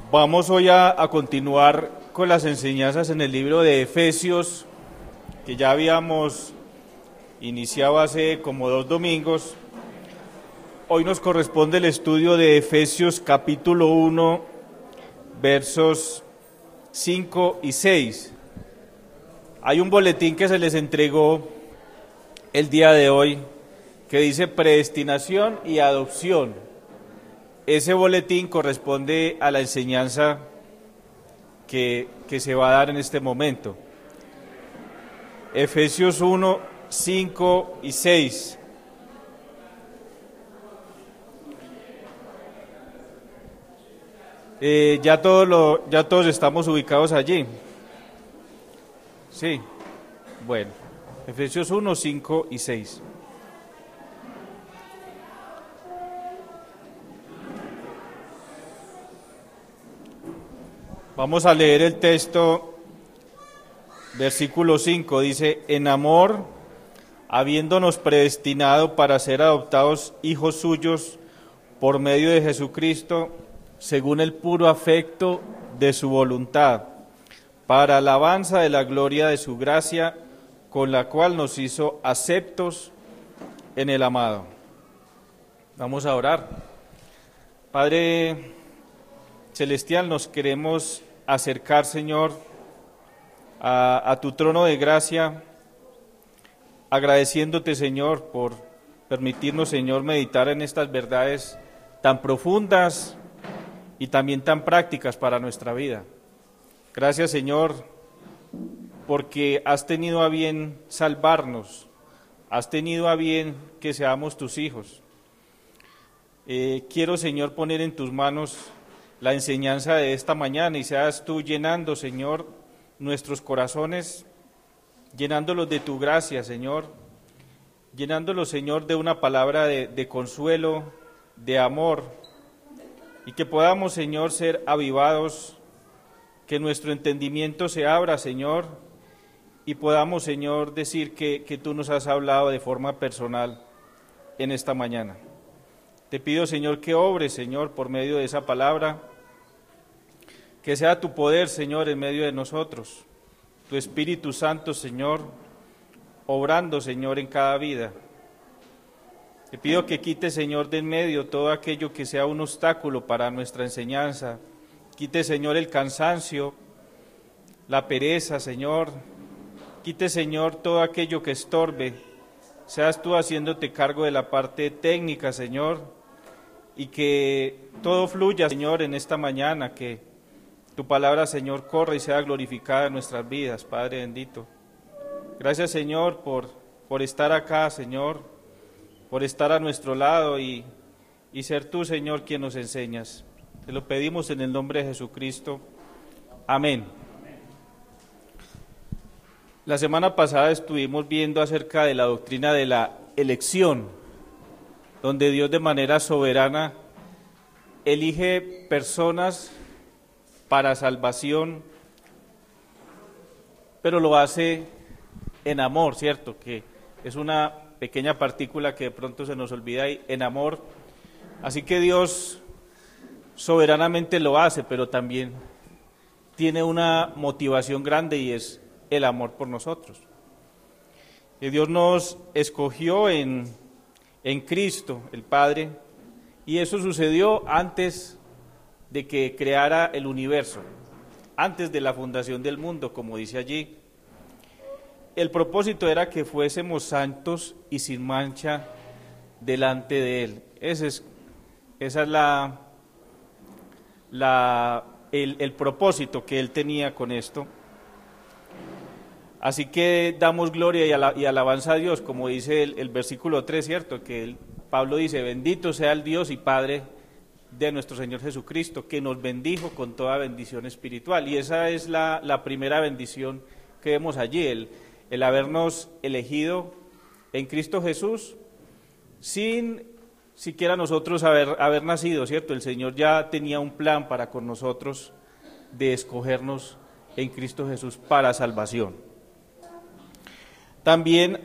Vamos hoy a continuar con las enseñanzas en el libro de Efesios, que ya habíamos iniciado hace como 2 domingos. Hoy nos corresponde el estudio de Efesios capítulo 1, versos 5 y 6. Hay un boletín que se les entregó el día de hoy que dice predestinación y adopción. Ese boletín corresponde a la enseñanza que se va a dar en este momento. Efesios 1, 5 y 6. Ya todos estamos ubicados allí. Sí, bueno, Efesios 1, 5 y 6. Vamos a leer el texto, versículo 5, dice: en amor, habiéndonos predestinado para ser adoptados hijos suyos por medio de Jesucristo, según el puro afecto de su voluntad, para alabanza de la gloria de su gracia, con la cual nos hizo aceptos en el amado. Vamos a orar. Padre Celestial, nos queremos acercar, Señor, a tu trono de gracia, agradeciéndote, Señor, por permitirnos, Señor, meditar en estas verdades tan profundas y también tan prácticas para nuestra vida. Gracias, Señor, porque has tenido a bien salvarnos, has tenido a bien que seamos tus hijos. Quiero, Señor, poner en tus manos la enseñanza de esta mañana y seas tú llenando, Señor, nuestros corazones, llenándolos de tu gracia, Señor, llenándolos, Señor, de una palabra de consuelo, de amor, y que podamos, Señor, ser avivados, que nuestro entendimiento se abra, Señor, y podamos, Señor, decir que tú nos has hablado de forma personal en esta mañana. Te pido, Señor, que obres, Señor, por medio de esa palabra, que sea tu poder, Señor, en medio de nosotros, tu Espíritu Santo, Señor, obrando, Señor, en cada vida. Te pido que quite, Señor, de en medio todo aquello que sea un obstáculo para nuestra enseñanza. Quite, Señor, el cansancio, la pereza, Señor. Quite, Señor, todo aquello que estorbe. Seas tú haciéndote cargo de la parte técnica, Señor, y que todo fluya, Señor, en esta mañana, que tu palabra, Señor, corra y sea glorificada en nuestras vidas, Padre bendito. Gracias, Señor, por estar acá, Señor, por estar a nuestro lado y ser tú, Señor, quien nos enseñas. Te lo pedimos en el nombre de Jesucristo. Amén. La semana pasada estuvimos viendo acerca de la doctrina de la elección, donde Dios de manera soberana elige personas para salvación, pero lo hace en amor, ¿cierto? Que es una pequeña partícula que de pronto se nos olvida ahí, en amor. Así que Dios soberanamente lo hace, pero también tiene una motivación grande y es el amor por nosotros. Y Dios nos escogió en Cristo, el Padre, y eso sucedió antes de que creara el universo, antes de la fundación del mundo, como dice allí. El propósito era que fuésemos santos y sin mancha delante de Él. Esa es el propósito que Él tenía con esto. Así que damos gloria y alabanza a Dios, como dice el versículo 3, ¿cierto? Que Pablo dice: bendito sea el Dios y Padre de nuestro Señor Jesucristo, que nos bendijo con toda bendición espiritual. Y esa es la primera bendición que vemos allí, el habernos elegido en Cristo Jesús, sin siquiera nosotros haber nacido, ¿cierto? El Señor ya tenía un plan para con nosotros de escogernos en Cristo Jesús para salvación. También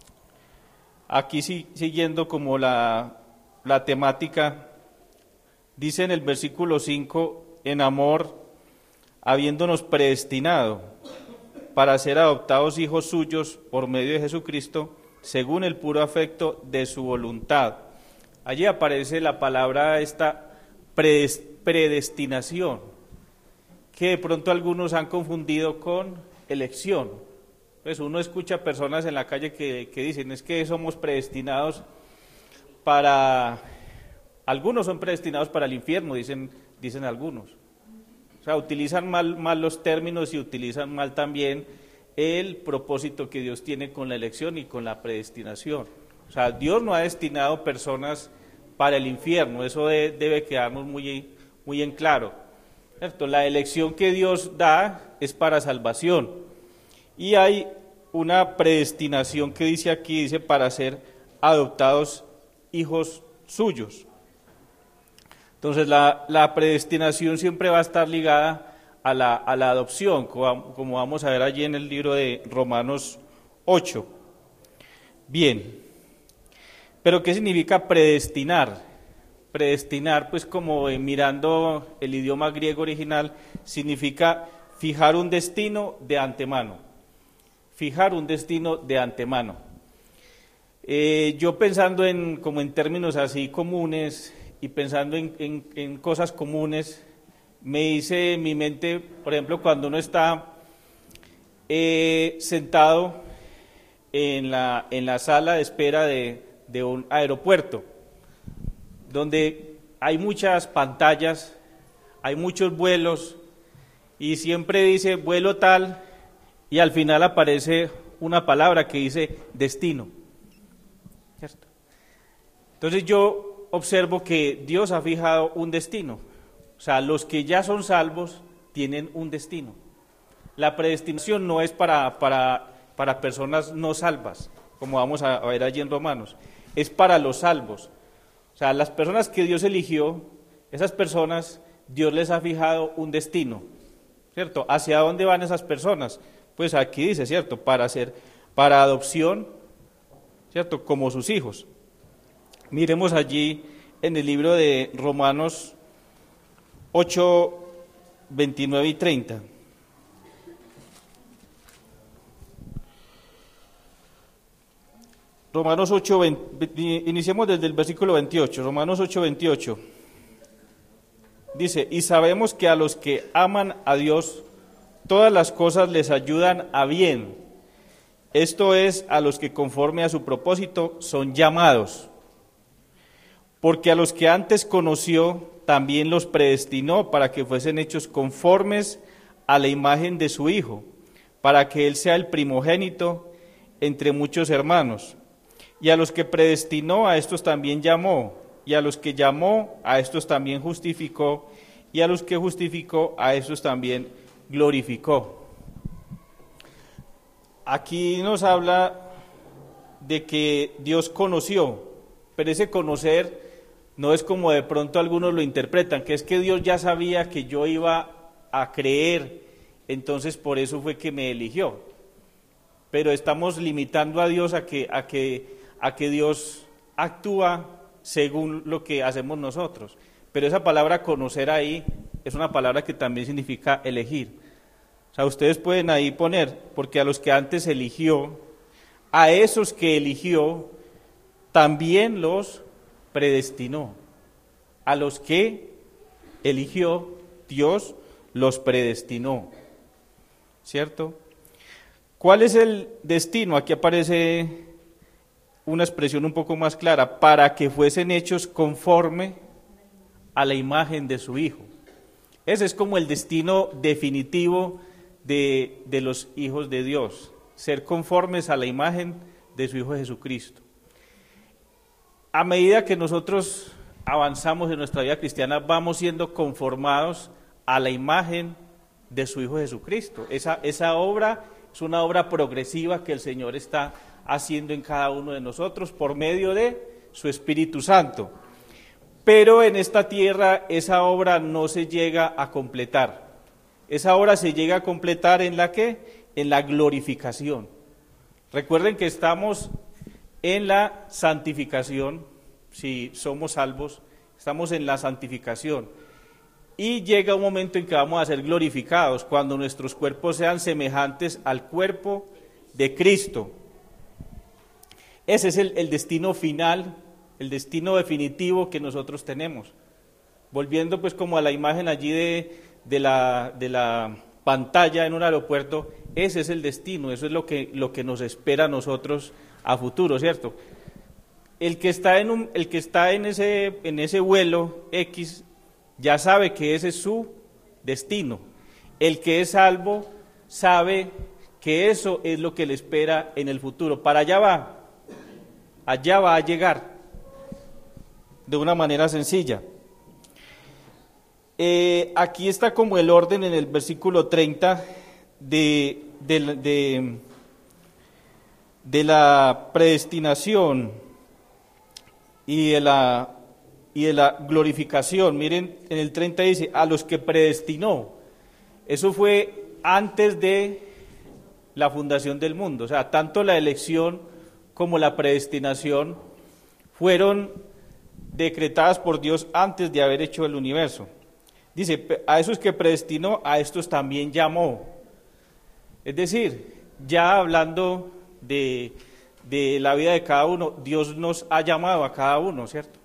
aquí siguiendo como la temática, Dice en el versículo 5, en amor, habiéndonos predestinado para ser adoptados hijos suyos por medio de Jesucristo, según el puro afecto de su voluntad. Allí aparece la palabra esta predestinación, que de pronto algunos han confundido con elección. Pues uno escucha personas en la calle que dicen, es que somos predestinados para... Algunos son predestinados para el infierno, dicen algunos. O sea, utilizan mal los términos y utilizan mal también el propósito que Dios tiene con la elección y con la predestinación. O sea, Dios no ha destinado personas para el infierno, eso debe quedarnos muy en claro, ¿cierto? La elección que Dios da es para salvación, y hay una predestinación que dice para ser adoptados hijos suyos. Entonces la predestinación siempre va a estar ligada a la adopción, como vamos a ver allí en el libro de Romanos 8. Bien, pero ¿qué significa predestinar? Predestinar, pues como mirando el idioma griego original, significa fijar un destino de antemano. Fijar un destino de antemano. Yo pensando como en términos así comunes y pensando en cosas comunes, me hice en mi mente, por ejemplo, cuando uno está sentado en la sala de espera de un aeropuerto, donde hay muchas pantallas, hay muchos vuelos, y siempre dice vuelo tal, y al final aparece una palabra que dice destino, ¿cierto? Entonces yo observo que Dios ha fijado un destino, o sea, los que ya son salvos tienen un destino. La predestinación no es para personas no salvas, como vamos a ver allí en Romanos, es para los salvos. O sea, las personas que Dios eligió, esas personas, Dios les ha fijado un destino, ¿cierto? ¿Hacia dónde van esas personas? Pues aquí dice, ¿cierto? Para adopción, ¿cierto? Como sus hijos. Miremos allí en el libro de Romanos 8, 29 y 30. Romanos 8, iniciemos desde el versículo 28, Romanos 8, 28. Dice, y sabemos que a los que aman a Dios, todas las cosas les ayudan a bien. Esto es, a los que conforme a su propósito son llamados. Porque a los que antes conoció, también los predestinó para que fuesen hechos conformes a la imagen de su Hijo, para que Él sea el primogénito entre muchos hermanos. Y a los que predestinó, a estos también llamó, y a los que llamó, a estos también justificó, y a los que justificó, a estos también glorificó. Aquí nos habla de que Dios conoció, pero ese conocer no es como de pronto algunos lo interpretan, que es que Dios ya sabía que yo iba a creer, entonces por eso fue que me eligió. Pero estamos limitando a Dios a que Dios actúa según lo que hacemos nosotros. Pero esa palabra conocer ahí es una palabra que también significa elegir. O sea, ustedes pueden ahí poner, porque a los que antes eligió, a esos que eligió, también los predestinó. A los que eligió, Dios los predestinó. ¿Cierto? ¿Cuál es el destino? Aquí aparece una expresión un poco más clara, para que fuesen hechos conforme a la imagen de su Hijo. Ese es como el destino definitivo de los hijos de Dios, ser conformes a la imagen de su Hijo Jesucristo. A medida que nosotros avanzamos en nuestra vida cristiana, vamos siendo conformados a la imagen de su Hijo Jesucristo. Esa obra es una obra progresiva que el Señor está haciendo en cada uno de nosotros por medio de su Espíritu Santo. Pero en esta tierra esa obra no se llega a completar. Esa obra se llega a completar ¿en la qué? En la glorificación. Recuerden que estamos en la santificación, si somos salvos, estamos en la santificación. Y llega un momento en que vamos a ser glorificados, cuando nuestros cuerpos sean semejantes al cuerpo de Cristo. Ese es el destino final, el destino definitivo que nosotros tenemos. Volviendo pues como a la imagen allí de la pantalla en un aeropuerto, ese es el destino, eso es lo que nos espera a nosotros a futuro, ¿cierto? El que está en ese vuelo X ya sabe que ese es su destino. El que es salvo sabe que eso es lo que le espera en el futuro. Para allá va a llegar de una manera sencilla. Aquí está como el orden en el versículo 30 de la predestinación y de la glorificación. Miren, en el 30 dice, a los que predestinó. Eso fue antes de la fundación del mundo. O sea, tanto la elección como la predestinación fueron decretadas por Dios antes de haber hecho el universo. Dice, a esos que predestinó, a estos también llamó. Es decir, ya hablando de la vida de cada uno, Dios nos ha llamado a cada uno, ¿cierto?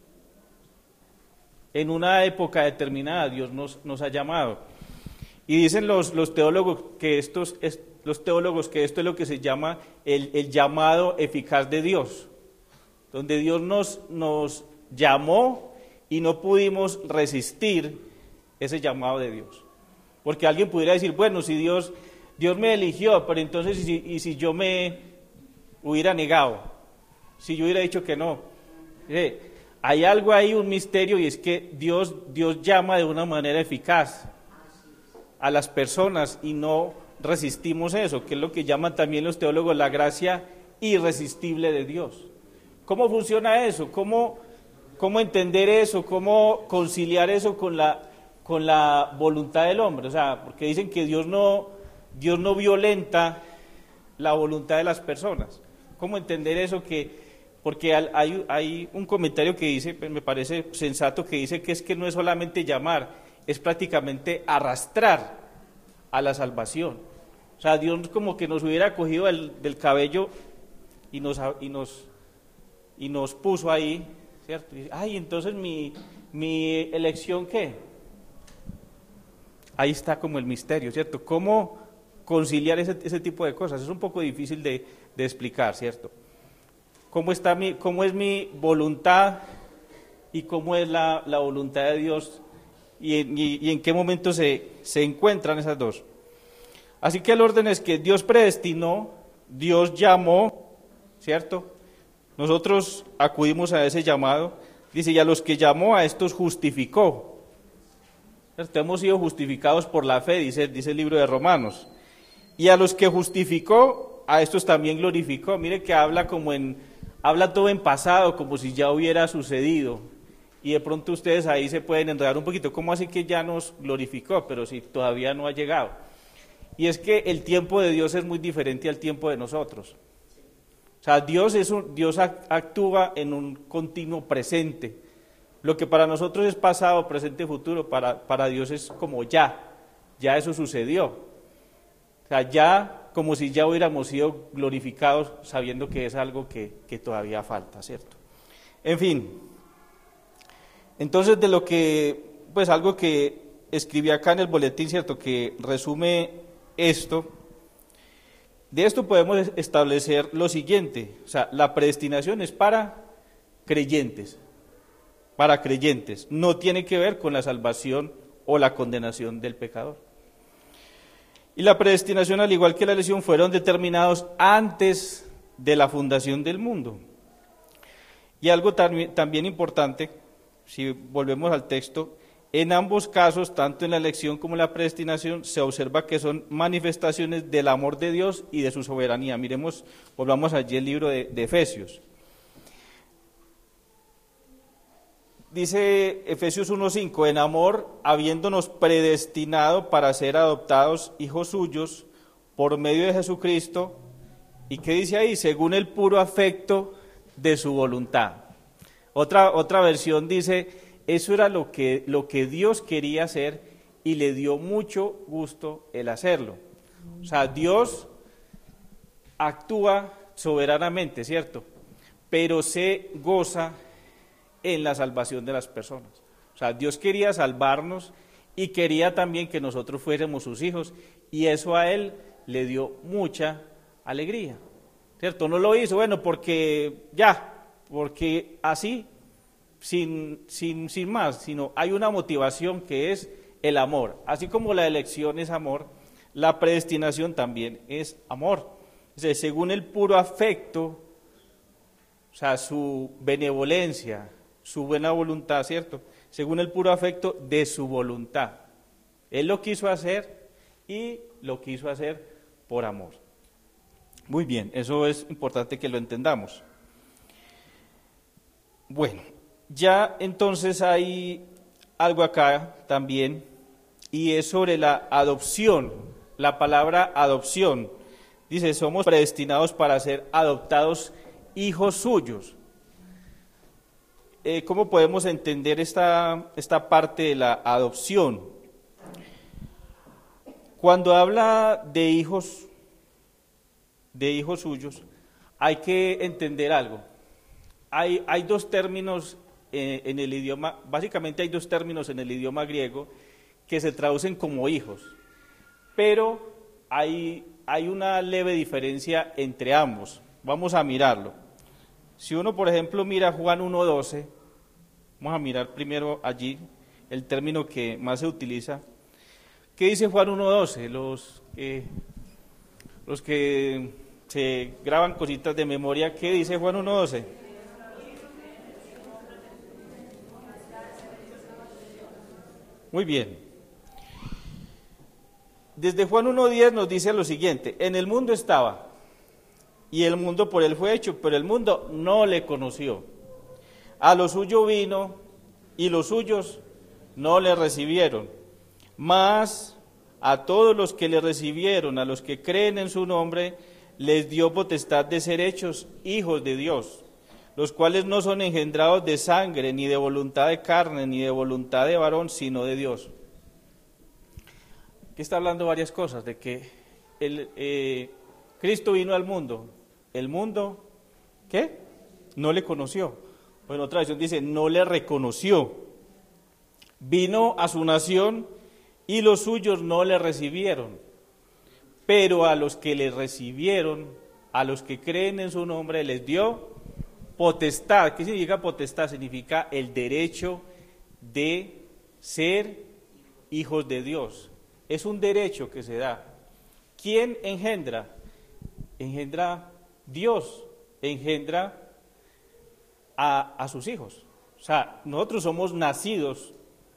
En una época determinada Dios nos ha llamado. Y dicen los teólogos que esto es lo que se llama el llamado eficaz de Dios, donde Dios nos llamó y no pudimos resistir ese llamado de Dios. Porque alguien pudiera decir, bueno, si Dios me eligió, pero entonces si yo me hubiera negado, si yo hubiera dicho que no. Hay algo ahí, un misterio, y es que Dios llama de una manera eficaz a las personas y no resistimos eso, que es lo que llaman también los teólogos la gracia irresistible de Dios. ¿Cómo funciona eso? ¿Cómo entender eso? ¿Cómo conciliar eso con la voluntad del hombre? O sea, porque dicen que Dios no violenta la voluntad de las personas. ¿Cómo entender eso? Porque hay un comentario que dice, pues me parece sensato, que dice que es que no es solamente llamar, es prácticamente arrastrar a la salvación. O sea, Dios como que nos hubiera cogido del cabello y nos puso ahí, ¿cierto? Y, entonces mi elección, ¿qué? Ahí está como el misterio, ¿cierto? ¿Cómo conciliar ese tipo de cosas? Es un poco difícil de explicar, ¿cierto? ¿Cómo es mi voluntad y cómo es la voluntad de Dios y en qué momento se encuentran esas dos? Así que el orden es que Dios predestinó, Dios llamó, ¿cierto? Nosotros acudimos a ese llamado. Dice, y a los que llamó, a estos justificó. ¿Cierto? Hemos sido justificados por la fe, dice el libro de Romanos. Y a los que justificó, a estos también glorificó. Mire que habla todo en pasado, como si ya hubiera sucedido. Y de pronto ustedes ahí se pueden enredar un poquito. ¿Cómo así que ya nos glorificó? Pero si todavía no ha llegado. Y es que el tiempo de Dios es muy diferente al tiempo de nosotros. O sea, Dios actúa en un continuo presente. Lo que para nosotros es pasado, presente, futuro, para Dios es como ya eso sucedió. O sea, ya como si ya hubiéramos sido glorificados sabiendo que es algo que todavía falta, ¿cierto? En fin, entonces algo que escribí acá en el boletín, ¿cierto?, que resume esto. De esto podemos establecer lo siguiente, o sea, la predestinación es para creyentes, no tiene que ver con la salvación o la condenación del pecador. Y la predestinación, al igual que la elección, fueron determinados antes de la fundación del mundo. Y algo también importante, si volvemos al texto, en ambos casos, tanto en la elección como en la predestinación, se observa que son manifestaciones del amor de Dios y de su soberanía. Volvamos allí al libro de Efesios. Dice Efesios 1:5, en amor, habiéndonos predestinado para ser adoptados hijos suyos por medio de Jesucristo, ¿y qué dice ahí? Según el puro afecto de su voluntad. Otra versión dice, eso era lo que Dios quería hacer y le dio mucho gusto el hacerlo. O sea, Dios actúa soberanamente, ¿cierto? Pero se goza en la salvación de las personas. O sea, Dios quería salvarnos y quería también que nosotros fuéramos sus hijos, y eso a Él le dio mucha alegría, ¿cierto? No lo hizo, bueno, porque así, sin más, sino hay una motivación que es el amor. Así como la elección es amor, la predestinación también es amor. O sea, según el puro afecto, o sea, su benevolencia, su buena voluntad, ¿cierto? Según el puro afecto de su voluntad. Él lo quiso hacer y lo quiso hacer por amor. Muy bien, eso es importante que lo entendamos. Bueno, ya entonces hay algo acá también, y es sobre la adopción, la palabra adopción. Dice, somos predestinados para ser adoptados hijos suyos. ¿Cómo podemos entender esta parte de la adopción? Cuando habla de hijos suyos, hay que entender algo. Hay dos términos en el idioma, básicamente hay dos términos en el idioma griego que se traducen como hijos, pero hay una leve diferencia entre ambos. Vamos a mirarlo. Si uno, por ejemplo, mira Juan 1:12, vamos a mirar primero allí el término que más se utiliza. ¿Qué dice Juan 1:12? Los que se graban cositas de memoria, ¿qué dice Juan 1:12? Muy bien. Desde Juan 1:10 nos dice lo siguiente: en el mundo estaba, y el mundo por él fue hecho, pero el mundo no le conoció. A lo suyo vino, y los suyos no le recibieron. Mas a todos los que le recibieron, a los que creen en su nombre, les dio potestad de ser hechos hijos de Dios, los cuales no son engendrados de sangre, ni de voluntad de carne, ni de voluntad de varón, sino de Dios. Aquí está hablando varias cosas, de que Cristo vino al mundo. El mundo, ¿qué? No le conoció. Bueno, otra versión dice, no le reconoció. Vino a su nación y los suyos no le recibieron. Pero a los que le recibieron, a los que creen en su nombre, les dio potestad. ¿Qué significa potestad? Significa el derecho de ser hijos de Dios. Es un derecho que se da. ¿Quién engendra? Engendra Dios, engendra a sus hijos. O sea, nosotros somos nacidos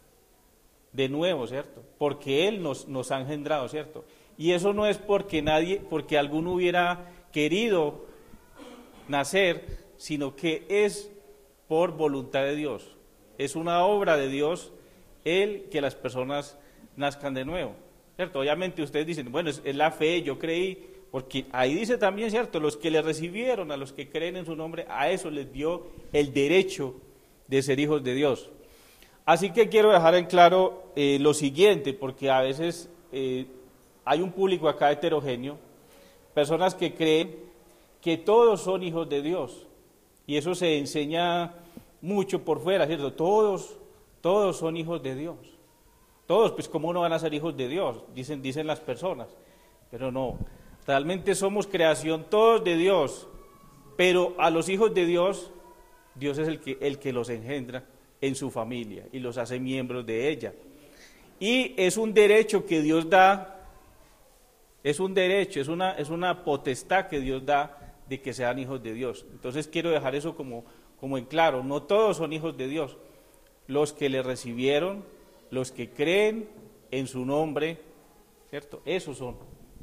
de nuevo, ¿cierto? Porque Él nos ha engendrado, ¿cierto? Y eso no es porque alguno hubiera querido nacer, sino que es por voluntad de Dios. Es una obra de Dios el que las personas nazcan de nuevo, ¿cierto? Obviamente ustedes dicen, bueno, es la fe, yo creí, porque ahí dice también, ¿cierto? Los que le recibieron, a los que creen en su nombre, a eso les dio el derecho de ser hijos de Dios. Así que quiero dejar en claro lo siguiente, porque a veces hay un público acá heterogéneo, personas que creen que todos son hijos de Dios, y eso se enseña mucho por fuera, ¿cierto? Todos son hijos de Dios. Todos, pues ¿cómo no van a ser hijos de Dios? Dicen las personas, pero no, realmente somos creación todos de Dios, pero a los hijos de Dios, Dios es el que los engendra en su familia y los hace miembros de ella. Y es un derecho que Dios da, es un derecho, es una potestad que Dios da de que sean hijos de Dios. Entonces quiero dejar eso como en claro, no todos son hijos de Dios, los que le recibieron, los que creen en su nombre, ¿cierto? Esos son.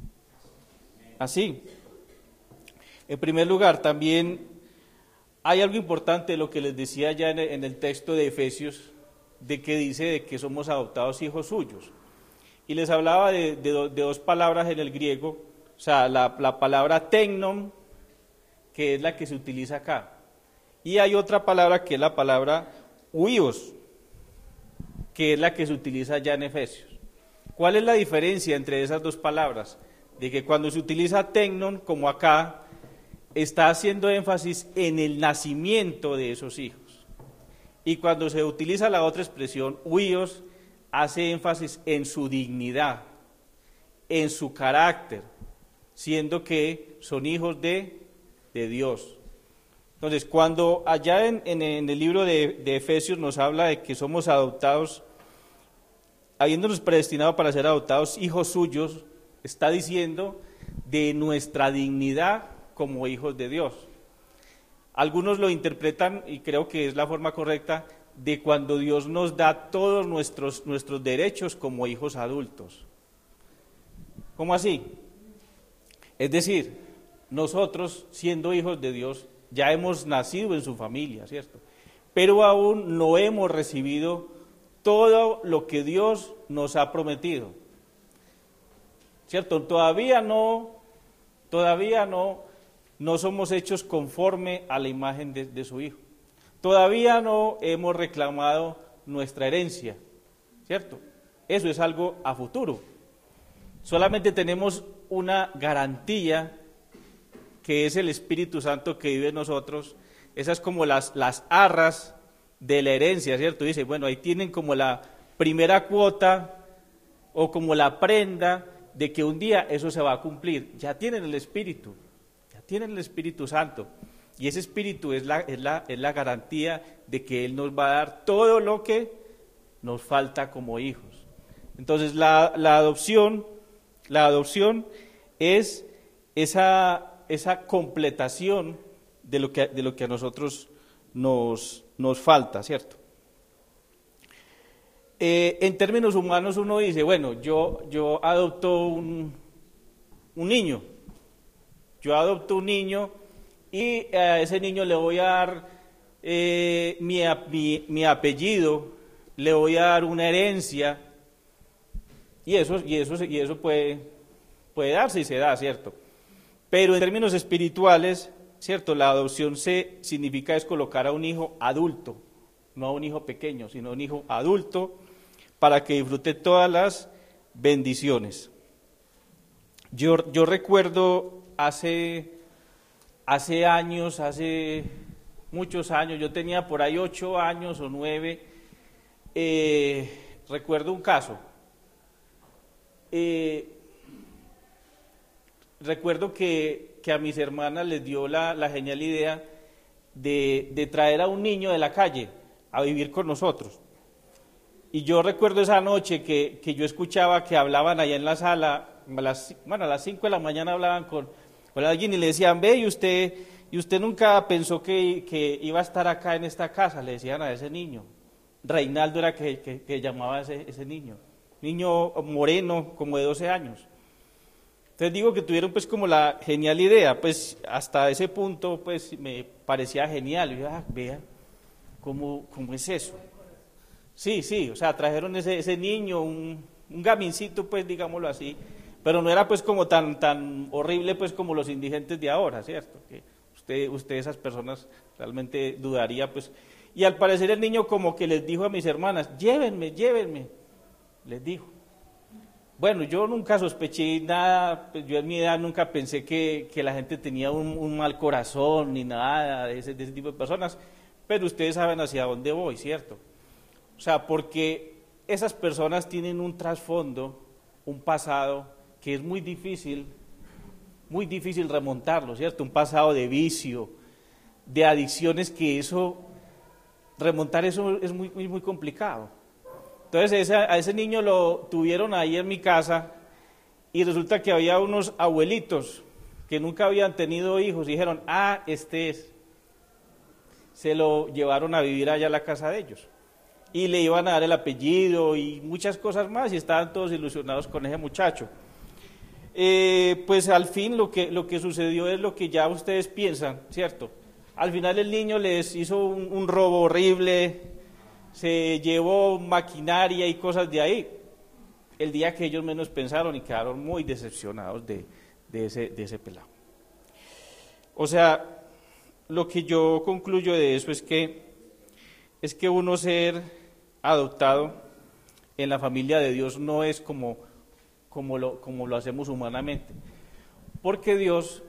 Así, en primer lugar, también hay algo importante de lo que les decía ya en el texto de Efesios, de que dice de que somos adoptados hijos suyos. Y les hablaba de dos palabras en el griego, o sea, la palabra teknon, que es la que se utiliza acá, Y hay otra palabra que es la palabra huíos, que es la que se utiliza ya en Efesios. ¿Cuál es la diferencia entre esas dos palabras? De que cuando se utiliza tecnon, como acá, está haciendo énfasis en el nacimiento de esos hijos. Y cuando se utiliza la otra expresión, huíos, hace énfasis en su dignidad, en su carácter, siendo que son hijos de Dios. Entonces, cuando allá en el libro de Efesios nos habla de que somos adoptados, habiéndonos predestinado para ser adoptados hijos suyos, está diciendo de nuestra dignidad como hijos de Dios. Algunos lo interpretan, y creo que es la forma correcta, de cuando Dios nos da todos nuestros derechos como hijos adultos. ¿Cómo así? Es decir, nosotros, siendo hijos de Dios, ya hemos nacido en su familia, ¿cierto? Pero aún no hemos recibido todo lo que Dios nos ha prometido, ¿cierto? Todavía no somos hechos conforme a la imagen de su Hijo. Todavía no hemos reclamado nuestra herencia, ¿cierto? Eso es algo a futuro. Solamente tenemos una garantía, que es el Espíritu Santo que vive en nosotros. Esas como las arras de la herencia, ¿cierto? Dice, bueno, ahí tienen como la primera cuota o como la prenda de que un día eso se va a cumplir. Ya tienen el Espíritu Santo, y ese Espíritu es la garantía de que Él nos va a dar todo lo que nos falta como hijos. Entonces la adopción es esa completación de lo que a nosotros nos falta, ¿cierto? En términos humanos uno dice, bueno, yo adopto un niño, y a ese niño le voy a dar mi apellido, le voy a dar una herencia, y eso puede darse y se da, ¿cierto? Pero en términos espirituales, ¿cierto? La adopción significa es colocar a un hijo adulto, no a un hijo pequeño, sino a un hijo adulto para que disfrute todas las bendiciones. Yo recuerdo hace años, hace muchos años, yo tenía por ahí 8 años o 9, recuerdo un caso. Recuerdo que a mis hermanas les dio la genial idea de traer a un niño de la calle a vivir con nosotros. Y yo recuerdo esa noche que yo escuchaba que hablaban allá en la sala, a las 5 de la mañana hablaban con alguien y le decían, ve, y usted nunca pensó que iba a estar acá en esta casa, le decían a ese niño. Reinaldo era que llamaba a ese niño moreno, como de 12 años. Entonces digo que tuvieron pues como la genial idea, pues hasta ese punto pues me parecía genial. Y yo, vea, ¿cómo es eso? Sí, o sea, trajeron ese niño, un gamincito pues, digámoslo así, pero no era pues como tan horrible pues como los indigentes de ahora, ¿cierto? Que usted esas personas realmente dudaría pues. Y al parecer el niño como que les dijo a mis hermanas, llévenme, les dijo. Bueno, yo nunca sospeché nada, pues yo en mi edad nunca pensé que la gente tenía un mal corazón ni nada de ese tipo de personas, pero ustedes saben hacia dónde voy, ¿cierto? O sea, porque esas personas tienen un trasfondo, un pasado que es muy difícil remontarlo, ¿cierto? Un pasado de vicio, de adicciones, que remontar eso es muy complicado. Entonces a ese niño lo tuvieron ahí en mi casa y resulta que había unos abuelitos que nunca habían tenido hijos y dijeron, este es. Se lo llevaron a vivir allá a la casa de ellos y le iban a dar el apellido y muchas cosas más y estaban todos ilusionados con ese muchacho. Pues al fin lo que sucedió es lo que ya ustedes piensan, ¿cierto? Al final el niño les hizo un robo horrible, se llevó maquinaria y cosas de ahí, el día que ellos menos pensaron, y quedaron muy decepcionados de ese pelado. O sea, lo que yo concluyo de eso es que uno ser adoptado en la familia de Dios no es como lo hacemos humanamente, porque Dios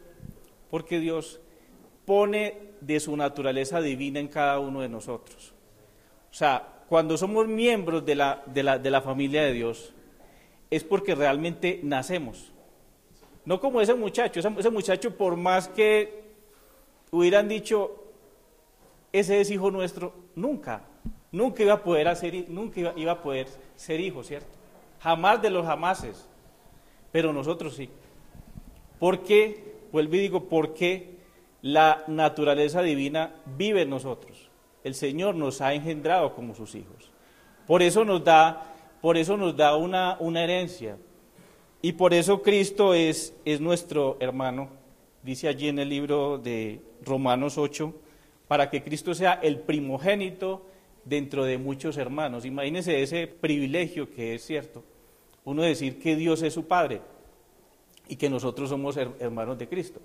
pone de su naturaleza divina en cada uno de nosotros. O sea, cuando somos miembros de la familia de Dios, es porque realmente nacemos. No como ese muchacho por más que hubieran dicho, ese es hijo nuestro, nunca iba a poder iba a poder ser hijo, ¿cierto? Jamás de los jamases, pero nosotros sí. ¿Por qué? Vuelvo y digo, porque la naturaleza divina vive en nosotros. El Señor nos ha engendrado como sus hijos. Por eso nos da una herencia. Y por eso Cristo es nuestro hermano. Dice allí en el libro de Romanos 8, para que Cristo sea el primogénito dentro de muchos hermanos. Imagínense ese privilegio que es cierto, uno decir que Dios es su Padre y que nosotros somos hermanos de Cristo.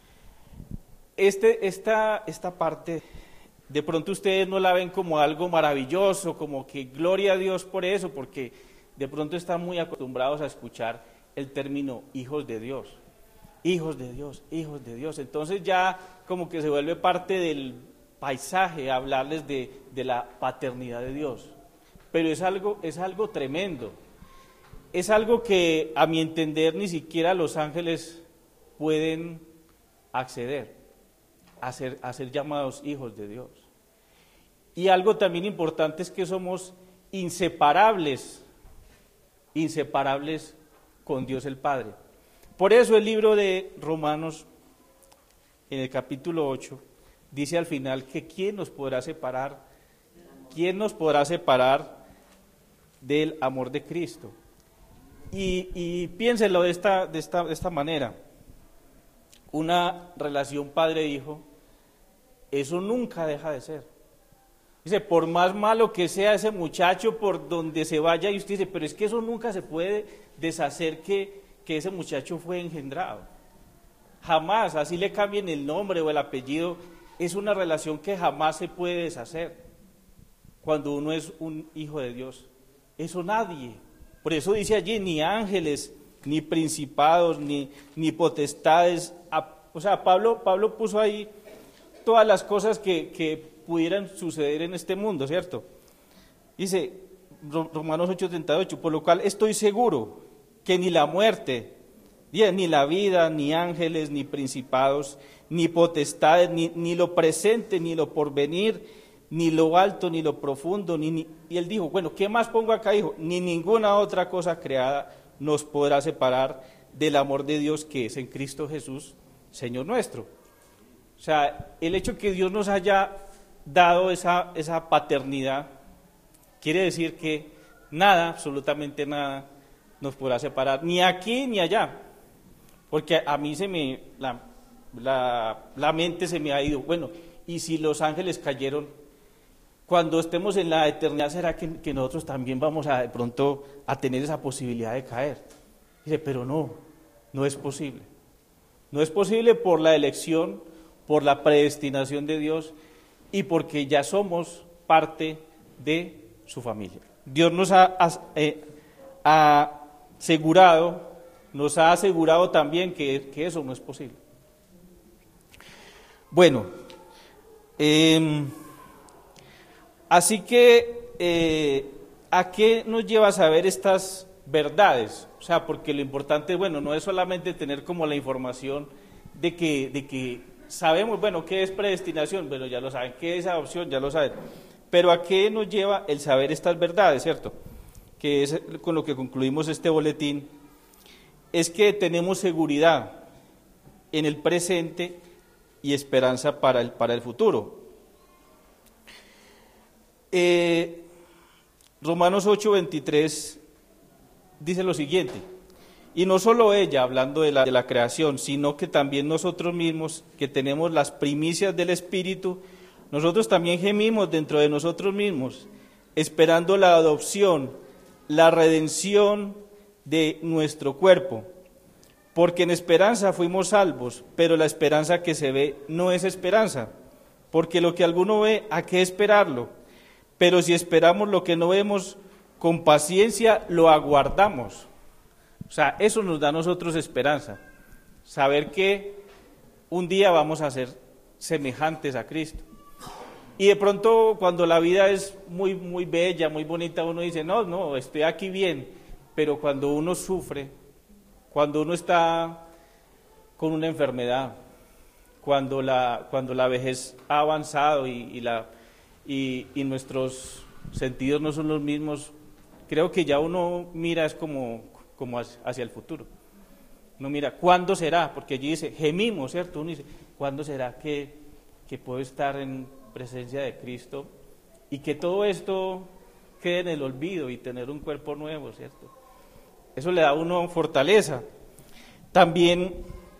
Esta parte, de pronto ustedes no la ven como algo maravilloso, como que gloria a Dios por eso, porque de pronto están muy acostumbrados a escuchar el término hijos de Dios, hijos de Dios, hijos de Dios. Entonces ya como que se vuelve parte del paisaje hablarles de la paternidad de Dios. Pero es algo tremendo. Es algo que a mi entender ni siquiera los ángeles pueden acceder a ser llamados hijos de Dios. Y algo también importante es que somos inseparables con Dios el Padre. Por eso el libro de Romanos, en el capítulo 8, dice al final que ¿quién nos podrá separar del amor de Cristo? Y piénsenlo de esta manera. Una relación padre-hijo, eso nunca deja de ser. Dice, por más malo que sea ese muchacho, por donde se vaya, y usted dice, pero es que eso nunca se puede deshacer que ese muchacho fue engendrado. Jamás, así le cambien el nombre o el apellido, es una relación que jamás se puede deshacer. Cuando uno es un hijo de Dios, eso nadie. Por eso dice allí, ni ángeles, ni principados, ni potestades. O sea, Pablo puso ahí todas las cosas que pudieran suceder en este mundo, ¿cierto? Dice Romanos 8:38, por lo cual estoy seguro que ni la muerte, ni la vida, ni ángeles, ni principados, ni potestades, ni lo presente, ni lo porvenir, ni lo alto, ni lo profundo, y él dijo, bueno, ¿qué más pongo acá? Dijo, ni ninguna otra cosa creada nos podrá separar del amor de Dios que es en Cristo Jesús, Señor nuestro. O sea, el hecho que Dios nos haya dado esa paternidad, quiere decir que nada, absolutamente nada, nos podrá separar, ni aquí ni allá, porque a mí la mente se me ha ido, bueno, y si los ángeles cayeron, cuando estemos en la eternidad, ¿será que nosotros también vamos de pronto a tener esa posibilidad de caer? Dice, pero no es posible. No es posible por la elección, por la predestinación de Dios y porque ya somos parte de su familia. Dios nos ha asegurado también que eso no es posible. Bueno, así que, ¿a qué nos lleva a saber estas verdades? O sea, porque lo importante, bueno, no es solamente tener como la información de que sabemos, bueno, qué es predestinación, bueno, ya lo saben, qué es adopción, ya lo saben, pero ¿a qué nos lleva el saber estas verdades, cierto? Que es con lo que concluimos este boletín, es que tenemos seguridad en el presente y esperanza para el futuro. Romanos 8:23 dice lo siguiente, y no solo ella, hablando de la creación, sino que también nosotros mismos, que tenemos las primicias del Espíritu, nosotros también gemimos dentro de nosotros mismos, esperando la adopción, la redención de nuestro cuerpo, porque en esperanza fuimos salvos, pero la esperanza que se ve no es esperanza, Porque lo que alguno ve, ¿a qué esperarlo? Pero si esperamos lo que no vemos, con paciencia lo aguardamos. O sea, eso nos da a nosotros esperanza. Saber que un día vamos a ser semejantes a Cristo. Y de pronto cuando la vida es muy, muy bella, muy bonita, uno dice, no, estoy aquí bien. Pero cuando uno sufre, cuando uno está con una enfermedad, cuando la vejez ha avanzado y nuestros sentidos no son los mismos, creo que ya uno mira es como hacia el futuro. Uno mira, ¿cuándo será? Porque allí dice, gemimos, ¿cierto? Uno dice, ¿cuándo será que puedo estar en presencia de Cristo y que todo esto quede en el olvido y tener un cuerpo nuevo, ¿cierto? Eso le da a uno fortaleza. También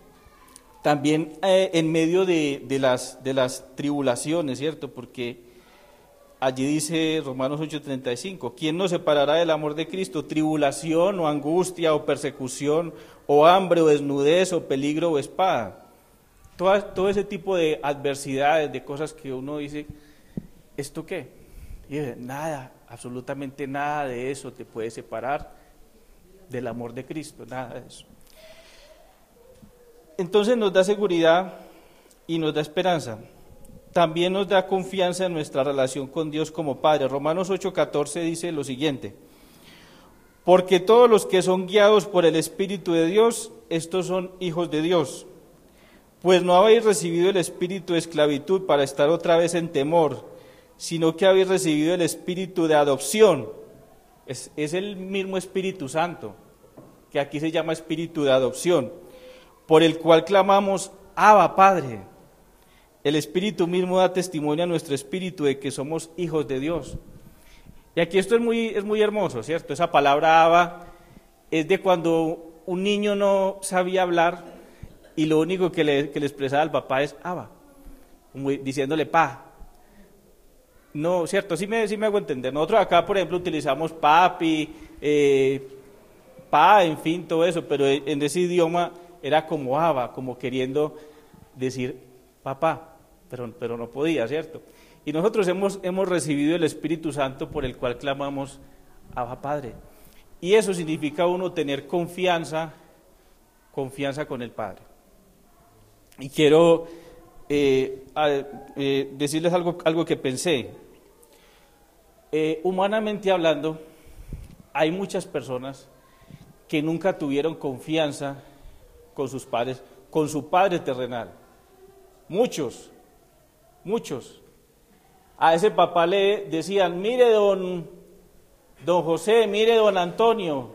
en medio de las tribulaciones, ¿cierto? Porque allí dice Romanos 8:35, ¿quién nos separará del amor de Cristo? Tribulación o angustia o persecución o hambre o desnudez o peligro o espada. Todo ese tipo de adversidades, de cosas que uno dice, ¿esto qué? Y dice, nada, absolutamente nada de eso te puede separar del amor de Cristo, nada de eso. Entonces nos da seguridad y nos da esperanza. También nos da confianza en nuestra relación con Dios como Padre. Romanos 8:14 dice lo siguiente, porque todos los que son guiados por el Espíritu de Dios, estos son hijos de Dios. Pues no habéis recibido el espíritu de esclavitud para estar otra vez en temor, sino que habéis recibido el espíritu de adopción. Es el mismo Espíritu Santo, que aquí se llama espíritu de adopción, por el cual clamamos, Abba, Padre. El Espíritu mismo da testimonio a nuestro espíritu de que somos hijos de Dios. Y aquí esto es muy hermoso, ¿cierto? Esa palabra Abba es de cuando un niño no sabía hablar y lo único que le expresaba al papá es Abba, como diciéndole pa. No, ¿cierto? Sí me hago entender. Nosotros acá, por ejemplo, utilizamos papi, pa, en fin, todo eso, pero en ese idioma era como Abba, como queriendo decir papá, pero no podía, ¿cierto? Y nosotros hemos recibido el Espíritu Santo por el cual clamamos Abba Padre. Y eso significa uno tener confianza con el Padre. Y quiero decirles algo que pensé. Humanamente hablando, hay muchas personas que nunca tuvieron confianza con sus padres, con su padre terrenal. Muchos. A ese papá le decían, mire don José, mire don Antonio.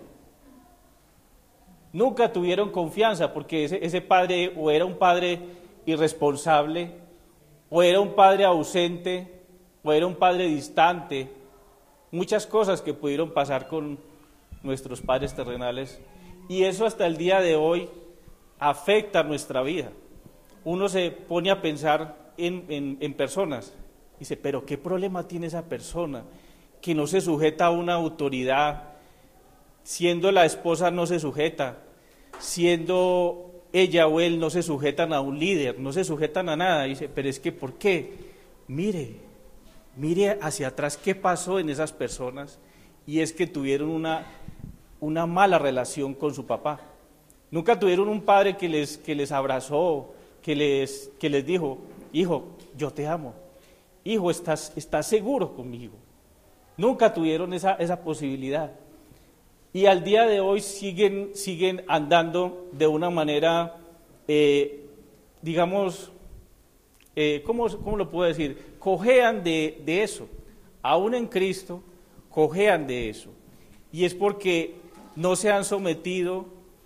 Nunca tuvieron confianza porque ese padre o era un padre irresponsable, o era un padre ausente, o era un padre distante. Muchas cosas que pudieron pasar con nuestros padres terrenales, y eso hasta el día de hoy afecta nuestra vida. Uno se pone a pensar en personas, dice, pero ¿qué problema tiene esa persona que no se sujeta a una autoridad? Siendo la esposa no se sujeta, siendo ella o él no se sujetan a un líder, no se sujetan a nada. Dice, pero es que ¿por qué? Mire hacia atrás qué pasó en esas personas, y es que tuvieron una mala relación con su papá. Nunca tuvieron un padre que les abrazó, que les dijo, hijo, yo te amo, hijo, estás seguro conmigo. Nunca tuvieron esa posibilidad. Y al día de hoy siguen andando de una manera, digamos, ¿cómo lo puedo decir? Cojean de eso, aún en Cristo, cojean de eso. Y es porque no se han sometido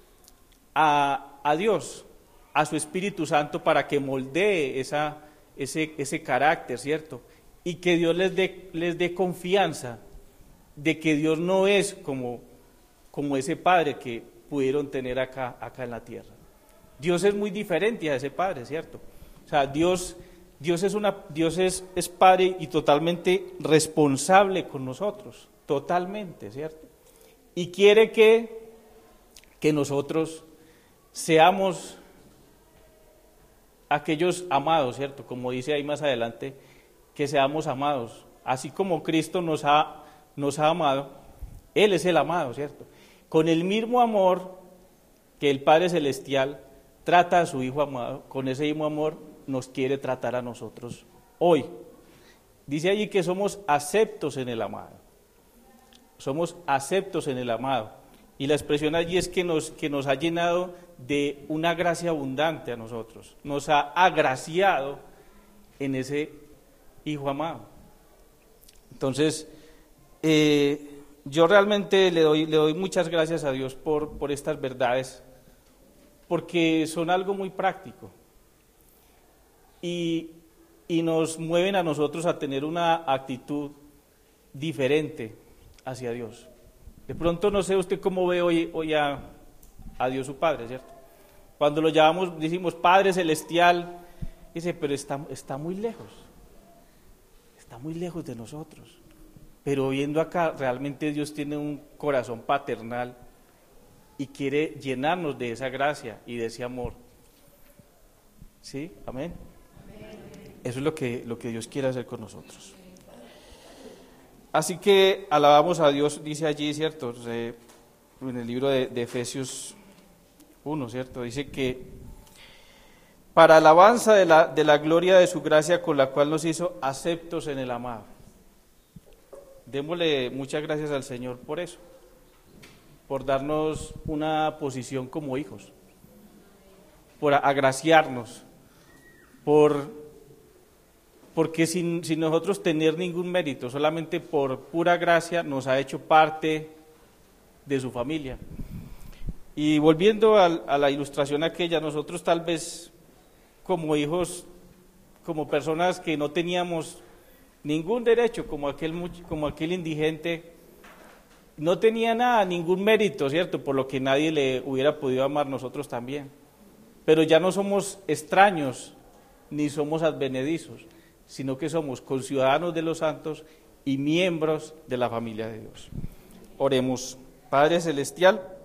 a Dios, a su Espíritu Santo, para que moldee ese carácter, ¿cierto? Y que Dios les dé confianza de que Dios no es como ese padre que pudieron tener acá en la tierra. Dios es muy diferente a ese padre, ¿cierto? O sea, Dios es padre y totalmente responsable con nosotros, totalmente, ¿cierto? Y quiere que nosotros seamos aquellos amados, ¿cierto? Como dice ahí más adelante, que seamos amados. Así como Cristo nos ha amado, Él es el amado, ¿cierto? Con el mismo amor que el Padre Celestial trata a su Hijo amado, con ese mismo amor nos quiere tratar a nosotros hoy. Dice allí que somos aceptos en el amado. Somos aceptos en el amado. Y la expresión allí es que nos ha llenado de una gracia abundante a nosotros. Nos ha agraciado en ese Hijo amado. Entonces, yo realmente le doy muchas gracias a Dios por estas verdades, porque son algo muy práctico y nos mueven a nosotros a tener una actitud diferente hacia Dios. De pronto no sé usted cómo ve hoy a Dios su Padre, ¿cierto? Cuando lo llamamos, decimos Padre Celestial, dice, pero está muy lejos de nosotros. Pero viendo acá, realmente Dios tiene un corazón paternal y quiere llenarnos de esa gracia y de ese amor. ¿Sí? Amén. Eso es lo que Dios quiere hacer con nosotros. Así que alabamos a Dios, dice allí, ¿cierto? En el libro de Efesios 1, ¿cierto? Dice que para alabanza de la gloria de su gracia con la cual nos hizo aceptos en el amado. Démosle muchas gracias al Señor por eso, por darnos una posición como hijos, por agraciarnos, porque sin nosotros tener ningún mérito, solamente por pura gracia nos ha hecho parte de su familia. Y volviendo a la ilustración aquella, nosotros tal vez como hijos, como personas que no teníamos ningún derecho, como aquel indigente, no tenía nada, ningún mérito, ¿cierto? Por lo que nadie le hubiera podido amar, nosotros también. Pero ya no somos extraños, ni somos advenedizos, sino que somos conciudadanos de los santos y miembros de la familia de Dios. Oremos. Padre Celestial,